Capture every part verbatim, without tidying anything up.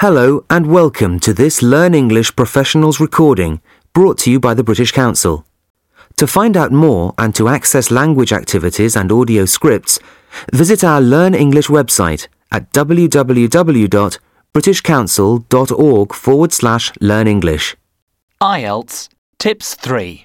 Hello and welcome to this Learn English Professionals recording brought to you by the British Council. To find out more and to access language activities and audio scripts, visit our Learn English website at www.britishcouncil.org forward slash learn English. I E L T S Tips three.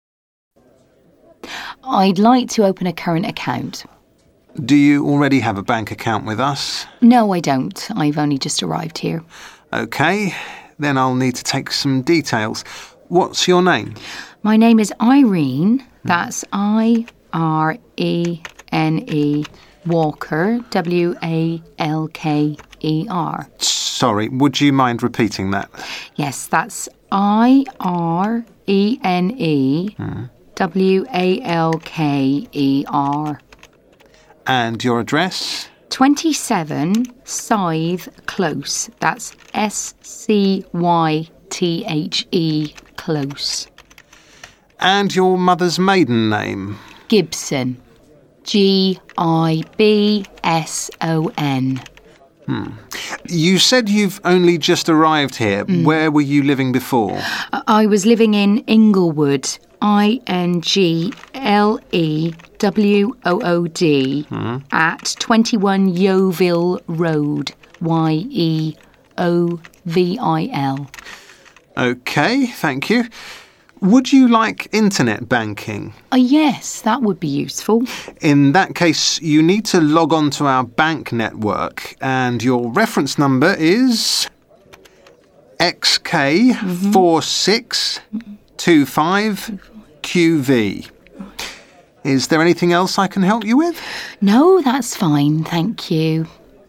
I'd like to open a current account. Do you already have a bank account with us? No, I don't. I've only just arrived here. OK, then I'll need to take some details. What's your name? My name is Irene. That's I R E N E Walker, W A L K E R. Sorry, would you mind repeating that? Yes, that's I R E N E W A L K E R. And your address? twenty-seven Scythe Close. That's S C Y T H E Close. And your mother's maiden name? Gibson. G I B S O N. Hmm. You said you've only just arrived here. Mm. Where were you living before? I was living in Inglewood. I N G L E W O O D mm. at twenty-one Yeovil Road, Y E O V I L. OK, thank you. Would you like internet banking? Uh, yes, that would be useful. In that case, you need to log on to our bank network, and your reference number is X K four six two five Q V. Is there anything else I can help you with? No, that's fine, thank you.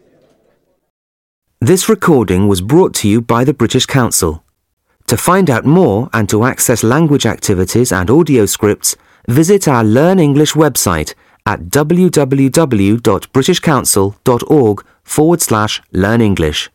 This recording was brought to you by the British Council. To find out more and to access language activities and audio scripts, visit our Learn English website at www.britishcouncil.org forward slash learn English.